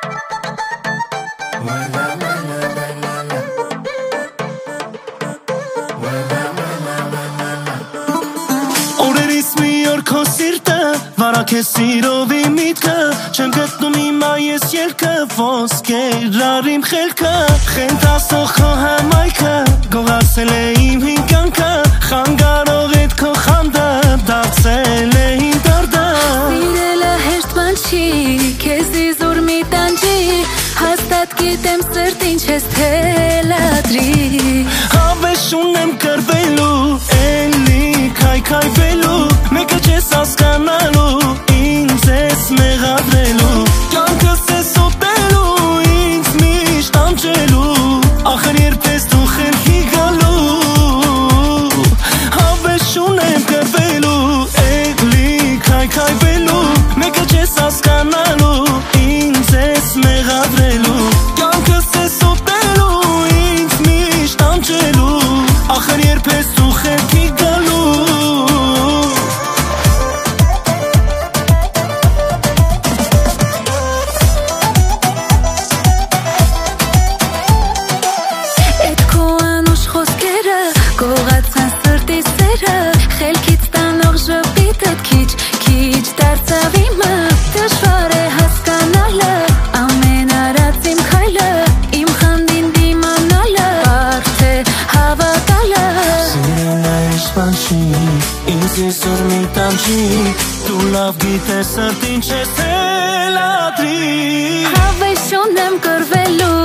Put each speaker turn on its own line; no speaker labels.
Օրերից մի օր քո սիրտը վարակ է սիրովի միտքը չեմ գտնում հիմա ես ելքը ոսկերար իմ խելքը խենթասող քո համայքը գողացել է իմ հինկանքը խանգարող էդ քո խանդը դարձել է իմ դարդը
Սիրելը հեշտ բան չի քեզ իզուր մի տանջի հաստատ գիտեմ սրտին չես թելադրի
Հավես ունեմ կրվելու էլի քայքայվելու մեկը չես հասկանալու ինձ ես մեղադրելու կյանքս ես ուտելու ինձ միշտ ամճելու ախր երբ ես դու խելքի գալու Հավես ունեմ կրվելու էլի քայքայվելու մեկը չես հասկանալու ինձ ես մեղադրելու կյանքս ես ուտելու ինձ միշտ ամճելու ախր երբ ես դու խելքի գալու
Էդ քո անուշ խոսքերը գողացան սրտի սերը խելքից տանող ժպիտդ քիչ դարձավ իմը դժվար է հասկանալը ամեն արած իմ քայլը իմ խանդին դիմանալը բարդ է հավատալը
Սիրելը հեշտ բան չի ինձ այսօր մի տանջի դու լավ գիտես սրտին չես թելադրի
Հավես ունեմ կրվելու